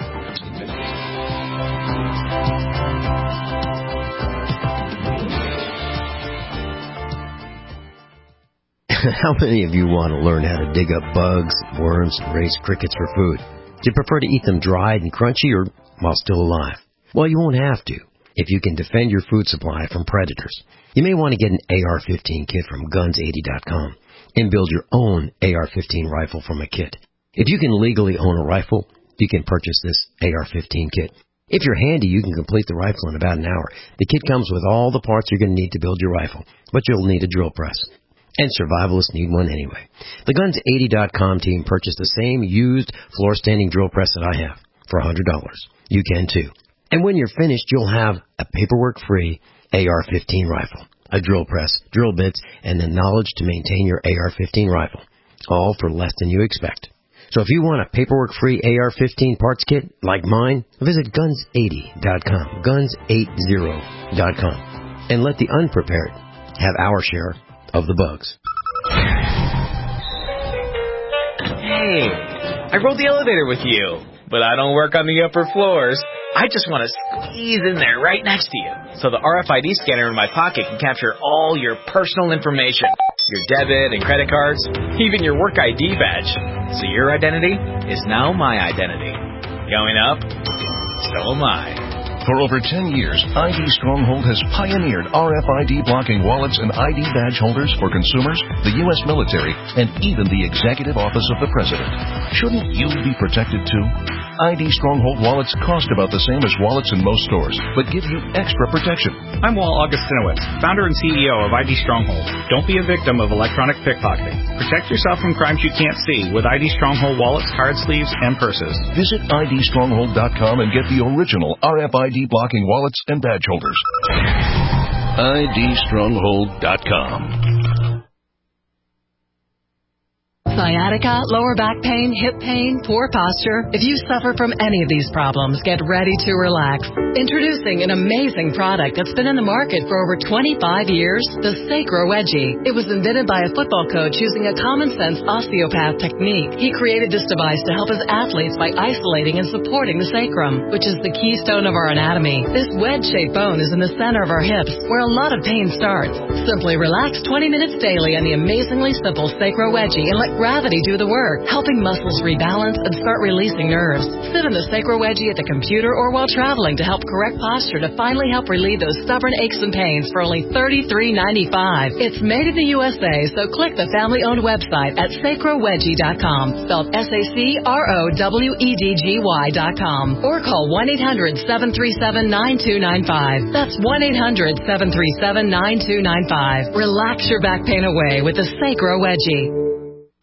How many of you want to learn how to dig up bugs, worms, and raise crickets for food? Do you prefer to eat them dried and crunchy or while still alive? Well, you won't have to if you can defend your food supply from predators. You may want to get an A R fifteen kit from guns eighty dot com and build your own A R fifteen rifle from a kit. If you can legally own a rifle, you can purchase this A R fifteen kit. If you're handy, you can complete the rifle in about an hour. The kit comes with all the parts you're going to need to build your rifle, but you'll need a drill press. And survivalists need one anyway. The guns eighty dot com team purchased the same used floor-standing drill press that I have for one hundred dollars. You can too. And when you're finished, you'll have a paperwork-free A R fifteen rifle, a drill press, drill bits, and the knowledge to maintain your A R fifteen rifle, all for less than you expect. So if you want a paperwork-free A R fifteen parts kit like mine, visit guns eighty dot com, guns eighty dot com, and let the unprepared have our share of the bugs. Hey, I rode the elevator with you, but I don't work on the upper floors. I just want to squeeze in there right next to you, so the R F I D scanner in my pocket can capture all your personal information, your debit and credit cards, even your work I D badge. So your identity is now my identity. Going up, so am I. For over ten years, I D Stronghold has pioneered R F I D blocking wallets and I D badge holders for consumers, the U S military, and even the Executive Office of the President. Shouldn't you be protected too? I D Stronghold wallets cost about the same as wallets in most stores, but give you extra protection. I'm Walt Augustinowicz, founder and C E O of I D Stronghold. Don't be a victim of electronic pickpocketing. Protect yourself from crimes you can't see with I D Stronghold wallets, card sleeves, and purses. Visit I D stronghold dot com and get the original R F I D blocking wallets and badge holders. I D stronghold dot com. Sciatica, lower back pain, hip pain, poor posture. If you suffer from any of these problems, get ready to relax. Introducing an amazing product that's been in the market for over twenty-five years, the Sacro Wedgie. It was invented by a football coach using a common-sense osteopath technique. He created this device to help his athletes by isolating and supporting the sacrum, which is the keystone of our anatomy. This wedge-shaped bone is in the center of our hips, where a lot of pain starts. Simply relax twenty minutes daily on the amazingly simple Sacro Wedgie and let gravity do the work, helping muscles rebalance and start releasing nerves. Sit in the Sacro Wedgie at the computer or while traveling to help correct posture to finally help relieve those stubborn aches and pains for only thirty-three ninety-five. It's made in the U S A, so click the family-owned website at sacro wedgie dot com, spelled S A C R O W E D G Y dot com, or call one eight hundred seven three seven nine two nine five. That's one eight hundred seven three seven nine two nine five. Relax your back pain away with the Sacro Wedgie.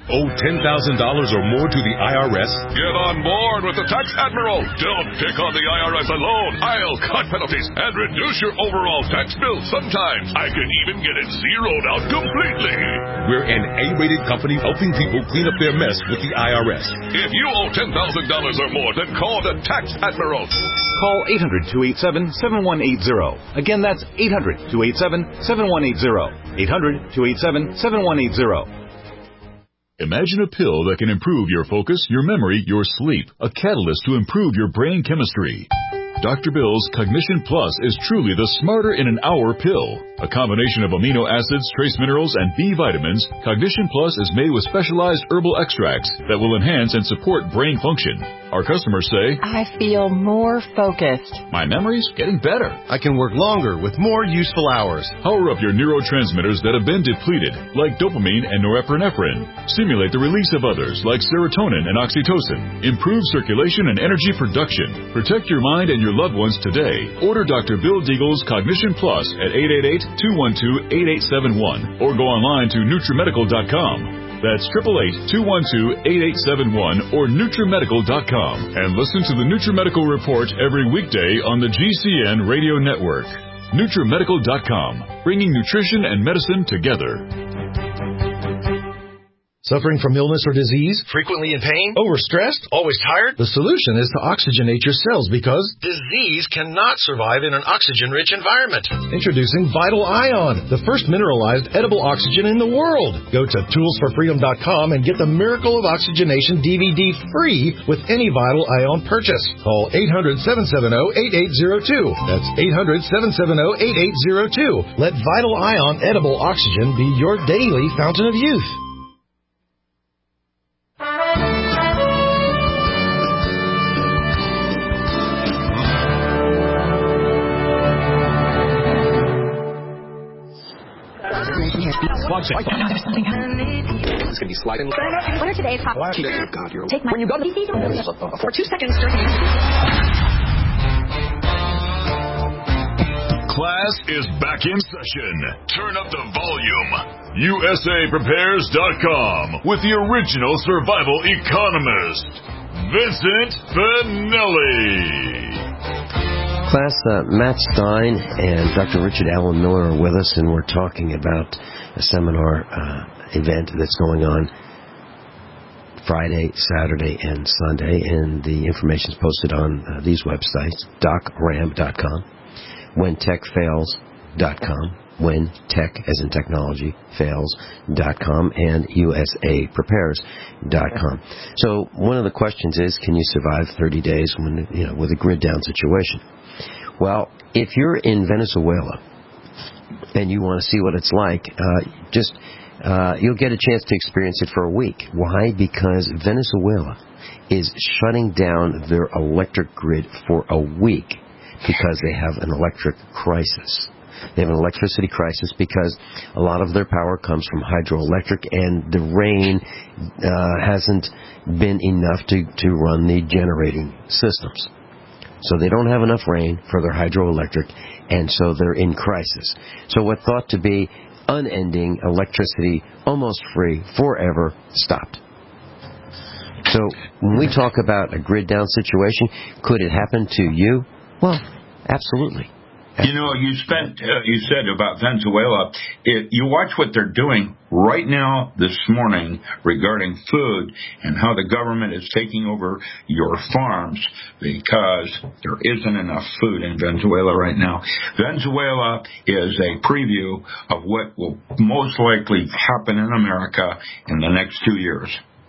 Owe ten thousand dollars or more to the I R S? Get on board with the Tax Admiral. Don't pick on the I R S alone. I'll cut penalties and reduce your overall tax bill. Sometimes I can even get it zeroed out completely. We're an A-rated company helping people clean up their mess with the I R S. If you owe ten thousand dollars or more, then call the Tax Admiral. Call eight hundred, two eight seven, seven one eight zero. Again, that's eight hundred, two eight seven, seven one eight zero. eight hundred, two eight seven, seven one eight zero. Imagine a pill that can improve your focus, your memory, your sleep. A catalyst to improve your brain chemistry. Doctor Bill's Cognition Plus is truly the smarter in an hour pill. A combination of amino acids, trace minerals, and B vitamins, Cognition Plus is made with specialized herbal extracts that will enhance and support brain function. Our customers say, I feel more focused. My memory's getting better. I can work longer with more useful hours. Power up your neurotransmitters that have been depleted, like dopamine and norepinephrine. Stimulate the release of others, like serotonin and oxytocin. Improve circulation and energy production. Protect your mind and your loved ones today. Order Doctor Bill Deagle's Cognition Plus at eight eight eight, two one two, eight eight seven one or go online to NutriMedical dot com. That's eight eight eight, two one two, eight eight seven one or NutriMedical dot com. And listen to the NutriMedical Report every weekday on the G C N Radio Network. NutriMedical dot com, bringing nutrition and medicine together. Suffering from illness or disease? Frequently in pain? Overstressed? Always tired? The solution is to oxygenate your cells because disease cannot survive in an oxygen-rich environment. Introducing Vital Ion, the first mineralized edible oxygen in the world. Go to tools for freedom dot com and get the Miracle of Oxygenation D V D free with any Vital Ion purchase. Call eight hundred, seven seven zero, eight eight zero two. That's eight hundred, seven seven zero, eight eight zero two. Let Vital Ion edible oxygen be your daily fountain of youth. It's going to be sliding. What are today's top? Oh, God, you're Take my. When you go to the for two seconds. Class is back in session. Turn up the volume. U S A Prepares dot com with the original survival economist, Vincent Finelli. Class, uh, Matt Stein and Doctor Richard Allen Miller are with us, and we're talking about a seminar uh, event that's going on Friday, Saturday, and Sunday, and the information is posted on uh, these websites, doc ram dot com, when tech fails dot com, when tech, as in technology, fails dot com, and U S A Prepares dot com. So one of the questions is, can you survive thirty days when, you know, with a grid down situation? Well, if you're in Venezuela and you want to see what it's like, uh, just uh, you'll get a chance to experience it for a week. Why? Because Venezuela is shutting down their electric grid for a week because they have an electric crisis. They have an electricity crisis because a lot of their power comes from hydroelectric, and the rain uh, hasn't been enough to, to run the generating systems. So they don't have enough rain for their hydroelectric, and so they're in crisis. So what thought to be unending electricity, almost free, forever, stopped. So when we talk about a grid down situation, could it happen to you? Well, absolutely. You know, you spent, uh, you said about Venezuela, it, you watch what they're doing right now this morning regarding food and how the government is taking over your farms because there isn't enough food in Venezuela right now. Venezuela is a preview of what will most likely happen in America in the next two years.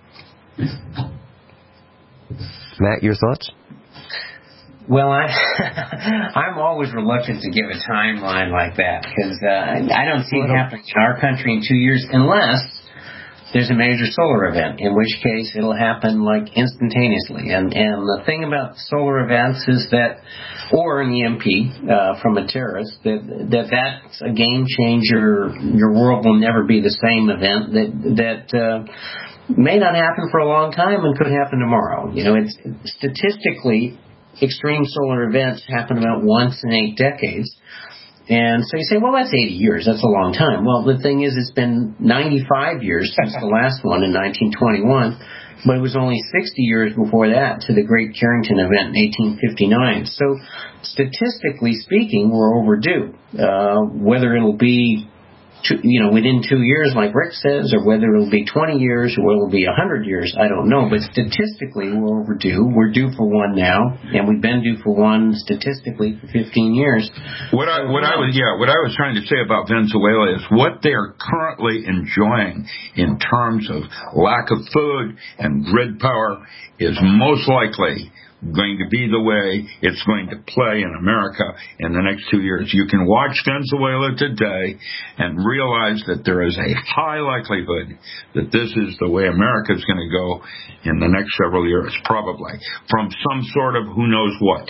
Matt, your thoughts? Well, I, I'm always reluctant to give a timeline like that because uh, I don't see it happening in our country in two years unless there's a major solar event, in which case it'll happen like instantaneously. And and the thing about solar events is that, or an E M P uh, from a terrorist, that, that that's a game changer. Your world will never be the same event that that. Uh, may not happen for a long time and could happen tomorrow. You know, it's statistically, extreme solar events happen about once in eight decades. And so you say, well, that's eighty years. That's a long time. Well, the thing is, it's been ninety-five years since the last one in nineteen twenty-one, but it was only sixty years before that to the Great Carrington event in eighteen fifty-nine. So statistically speaking, we're overdue. Uh, whether it'll be Two, you know, within two years, like Rick says, or whether it'll be twenty years or it'll be one hundred years, I don't know. But statistically, we're overdue. We're due for one now, and we've been due for one statistically for fifteen years. What I what I was yeah what I was trying to say about Venezuela is what they're currently enjoying in terms of lack of food and grid power is most likely going to be the way it's going to play in America in the next two years. You can watch Venezuela today and realize that there is a high likelihood that this is the way America is going to go in the next several years, probably, from some sort of who knows what.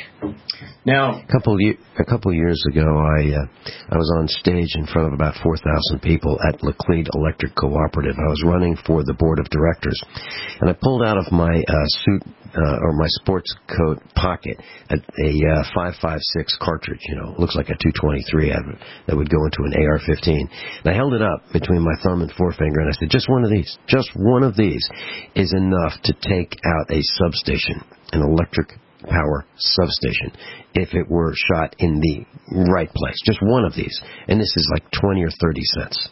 Now, a couple of, a couple of years ago, I uh, I was on stage in front of about four thousand people at Laclede Electric Cooperative. I was running for the board of directors, and I pulled out of my uh, suit uh, or my sports coat pocket a, a uh, five five six cartridge. You know, it looks like a two twenty-three that would go into an A R fifteen. And I held it up between my thumb and forefinger, and I said, "Just one of these, just one of these is enough to take out a substation, an electric power substation, if it were shot in the right place. Just one of these, and this is like twenty or thirty cents."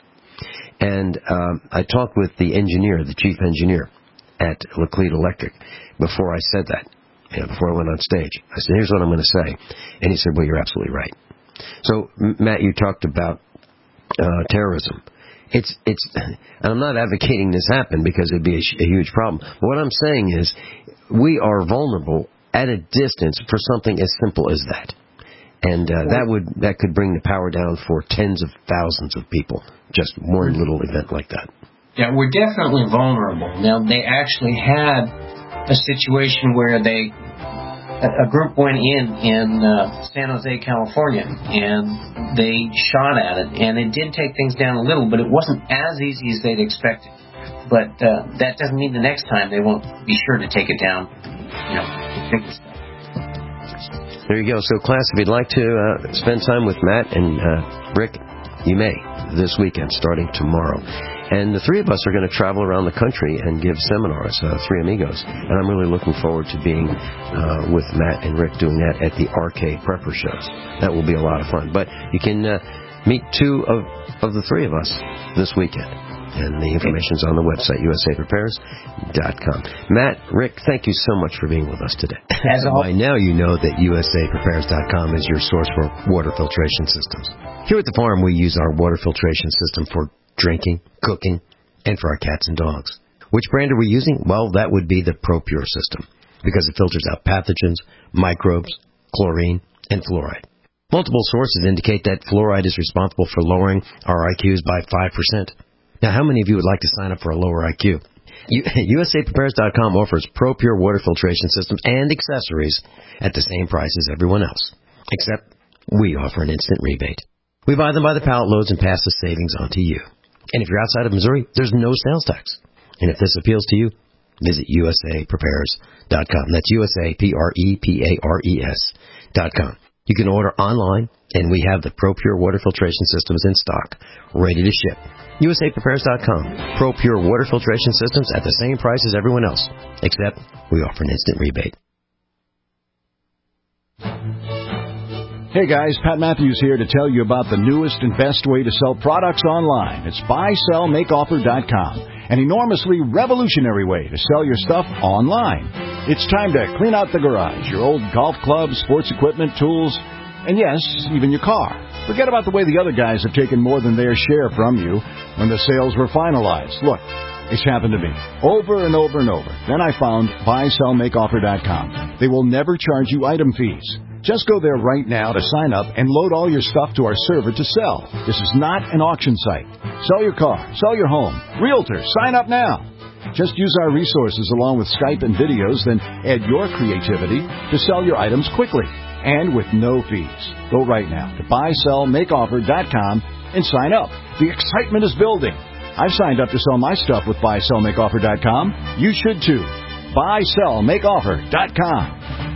And um, I talked with the engineer, the chief engineer at Laclede Electric, before I said that, you know, before I went on stage. I said, "Here's what I'm going to say," and he said, "Well, you're absolutely right." So, Matt, you talked about uh, terrorism. It's it's, and I'm not advocating this happen because it'd be a, a huge problem. But what I'm saying is, we are vulnerable at a distance for something as simple as that. And uh, that would that could bring the power down for tens of thousands of people, just one little event like that. Yeah, we're definitely vulnerable. Now, they actually had a situation where they a, a group went in in uh, San Jose, California, and they shot at it, and it did take things down a little, but it wasn't as easy as they'd expected. But uh, that doesn't mean the next time they won't be sure to take it down. You know, bigger stuff. There you go. So, class, if you'd like to uh, spend time with Matt and uh, Rick, you may this weekend, starting tomorrow. And the three of us are going to travel around the country and give seminars, uh, Three Amigos. And I'm really looking forward to being uh, with Matt and Rick doing that at the R K Prepper shows. That will be a lot of fun. But you can uh, meet two of, of the three of us this weekend. And the information's on the website, U S A Prepares dot com. Matt, Rick, thank you so much for being with us today. As By now you know that U S A Prepares dot com is your source for water filtration systems. Here at the farm, we use our water filtration system for drinking, cooking, and for our cats and dogs. Which brand are we using? Well, that would be the ProPure system, because it filters out pathogens, microbes, chlorine, and fluoride. Multiple sources indicate that fluoride is responsible for lowering our I Qs by five percent. Now, how many of you would like to sign up for a lower I Q? U S A Prepares dot com offers ProPure water filtration systems and accessories at the same price as everyone else, except we offer an instant rebate. We buy them by the pallet loads and pass the savings on to you. And if you're outside of Missouri, there's no sales tax. And if this appeals to you, visit U S A Prepares dot com. That's U S A P R E P A R E S dot com. You can order online, and we have the ProPure water filtration systems in stock, ready to ship. U S A Prepares dot com. ProPure water filtration systems at the same price as everyone else, except we offer an instant rebate. Hey guys, Pat Matthews here to tell you about the newest and best way to sell products online. It's buy sell make offer dot com, an enormously revolutionary way to sell your stuff online. It's time to clean out the garage, your old golf clubs, sports equipment, tools, and yes, even your car. Forget about the way the other guys have taken more than their share from you when the sales were finalized. Look, it's happened to me over and over and over. Then I found buy sell make offer dot com. They will never charge you item fees. Just go there right now to sign up and load all your stuff to our server to sell. This is not an auction site. Sell your car, sell your home. Realtor, sign up now. Just use our resources along with Skype and videos, then add your creativity to sell your items quickly and with no fees. Go right now to buy sell make offer dot com and sign up. The excitement is building. I've signed up to sell my stuff with buy sell make offer dot com. You should too. buy sell make offer dot com.